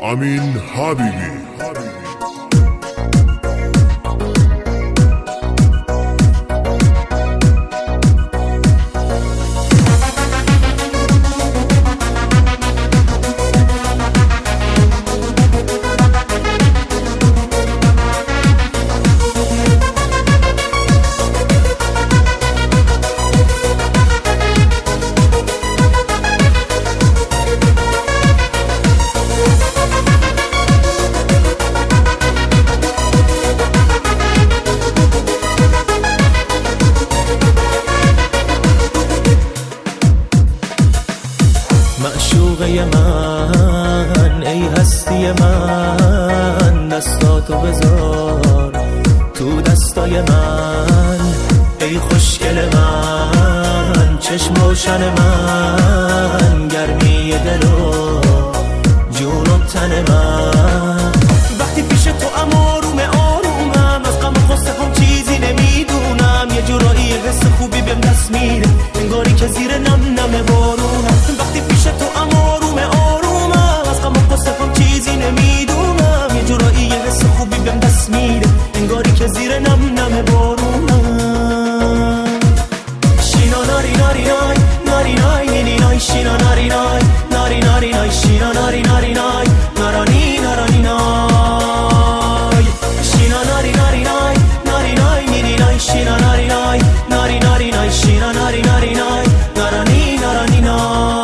امین حبیبی. معشوقه من، ای هستی من، دستاتو بذار تو دستای من. ای خوشگل من، چشم روشن من، گرمی دل و جون و تن من. وقتی پیش تو آرومم، از غم و غصه هم چیزی نمیدونم. یه جورایی حس خوبی بهم دست میده، انگاری که زیر نم نم بارونم. وقتی پیش تو آرومم، از غم و غصه هم چیزی نمیدونم. یه جورایی حس خوبی بهم دست میده، انگاری که زیر نم نم بارونم. شینا ناری ناری نای ناری نای نینی نای، شینا ناری نای ناری ناری نای، شینا ناری ناری نای نارانی نارانی نای، شینا ناری ناری نای ناری نای نینی نای، شینا ناری نای ناری ناری نای، شینا ناری ناری نای نارانی نارانی نای.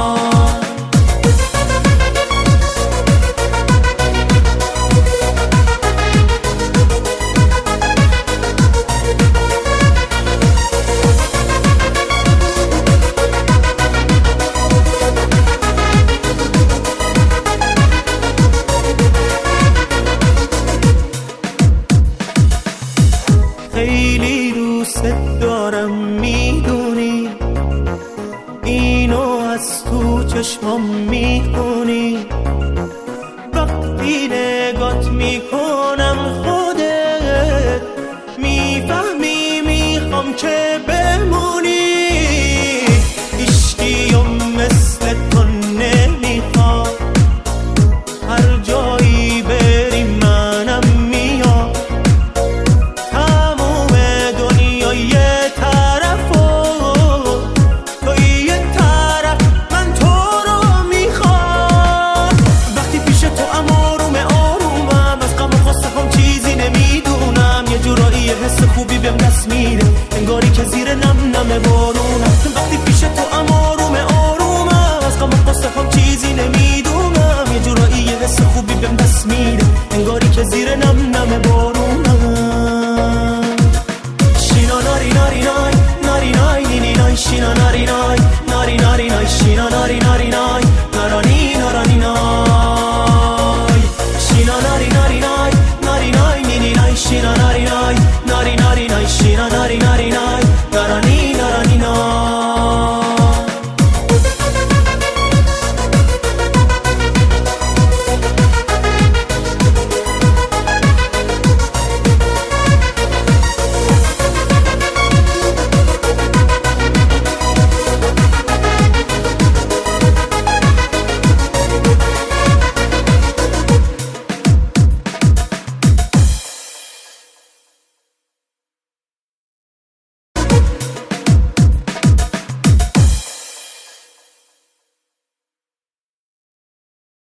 خیلی دوست دارم میدونی، اینو از تو چشمام میخونی. وقتی نگات میکنم خودت میفهمی میخوام که بمونی. عشقیم مثل تو نمیخواد، هر جایی بریم منم میام. تموم دنیا یه طرف و تو یه طرف، من تو رو میخوام. وقتی پیش تو آرومم، از غم و غصه هم چیزی نمیدونم. یه جورایی حس خوبی بهم دست میده، انگاری که زیر نم نم بارونم. وقتی پیش تو آرومم، از غم و غصه هم چیزی نمیدونم. یه جورایی حس خوبی بهم دست میده، انگاری که زیر نم نم بارونم. شینا ناری ناری نای ناری نای نینی نای، شینا